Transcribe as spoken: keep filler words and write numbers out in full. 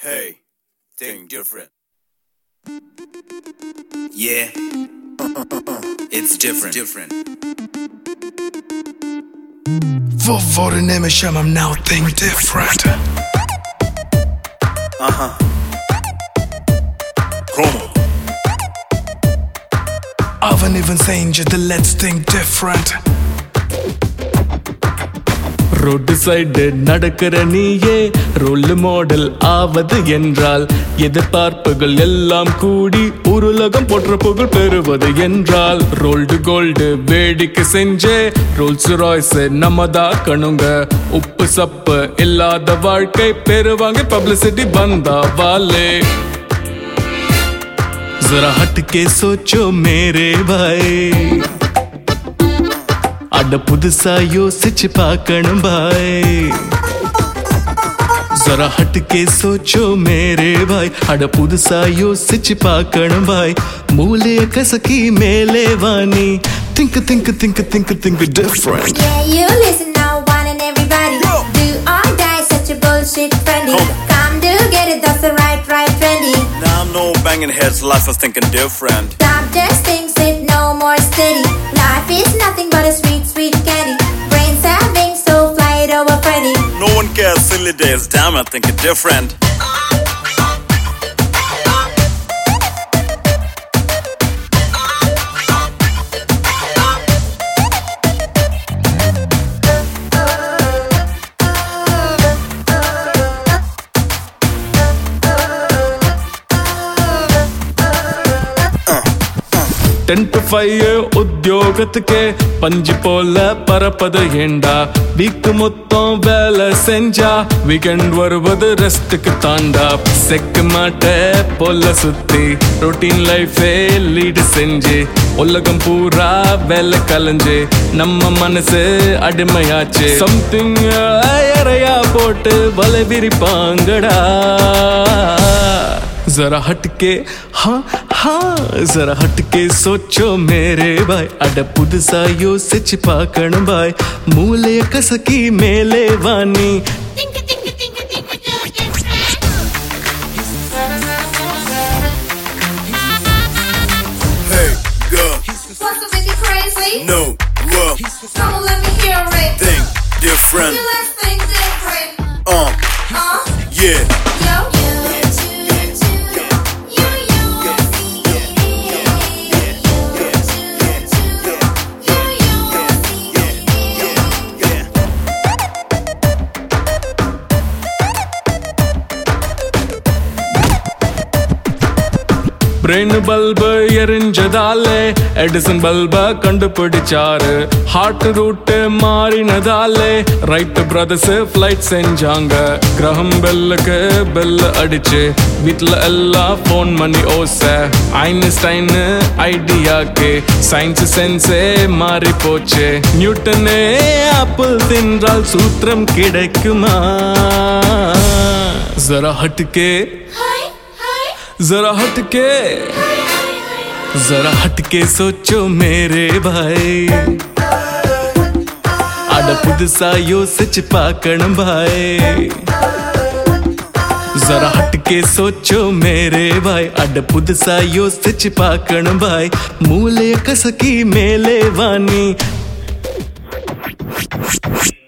Hey, think different. Yeah, it's different. different. For for the name of Sham, I'm now think different. Uh huh. Come on. I haven't even saying just the let's think different. Road side நடக்கிற நீயே role model ஆவது என்றால் எதிர்பார்ப்புகள் எல்லாம் கூடி உருலகம் போற்ற புகழ் பெறுவது என்றால் ரோல்டு கோல்டு வேடிக்கை செஞ்சே ரோல்ஸ் ராய்ஸ் நம்மதா கணுங்க உப்பு சப்பு இல்லாத வாழ்க்கை பெறுவாங்க பப்ளிசிட்டி बंदा वाले जरा हट के सोचो मेरे भाई अड पुदसा योसिच पाकण भाई जरा हट के सोचो मेरे भाई अड पुदसा योसिच पाकण भाई मूले कसकी मेले वानी think think think think think be different. Yeah, you listen now, one and everybody. Yo. Do or die, such a bullshit friendly. Come, Come to get it, that's the right, right trendy. Now I'm no banging heads, life is thinking different. Stop just things with no more steady. Life is nothing but a sweet, sweet candy. Brains have wings, so fly it over Freddy. No one cares, silly days, damn I think it different. ten to five உத்தியோகத்துக்கே பஞ்சு போல பரப்பது ஏண்டா week மொத்தம் வேலை செஞ்சா weekend வருவது ரெஸ்டுக்கு தாண்டா செக்கு மாட்ட போல சுத்தி ரொட்டீன் லைஃபே லீடு செஞ்சு உலகம் பூரா வேலை கலைஞ்சு நம்ம மனசு அடிமையாச்சு சம்திங் அறையா போட்டு வலை விரிப்பாங்கடா जरा हटके हाँ हाँ जरा हटके सोचो मेरे भाई अड पुदसा योसिच पाकण भाई मूले कसकी मेले वानी Think, think, think, think, think, Hey, girl. What's up with you crazy? No, well, Come on, let me hear it. think different. You let's think different. Uh, Huh? yeah. Yo. Brain bulb எரிஞ்சதாலே Edison பல்ப கண்டுபிடிச்சாரு heart route மாறினதாலே Wright brothers flight செஞ்சாங்க Graham பெல்லுக்கு bell அடிச்சு வீட்டுல எல்லாம் phone பண்ணி ஓச Einstein ஐடியாக்கு science சென்ஸே மாறி போச்சு நியூட்டனே ஆப்பிள் தின்றால் சூத்திரம் கிடைக்குமா ஜரா ஹட்கே जरा हटके जरा हटके सोचो मेरे भाई अड पुदसा योसिच पाकण भाई जरा हटके सोचो मेरे भाई अड पुदसा योसिच पाकण भाई मूले कसकी मेले वानी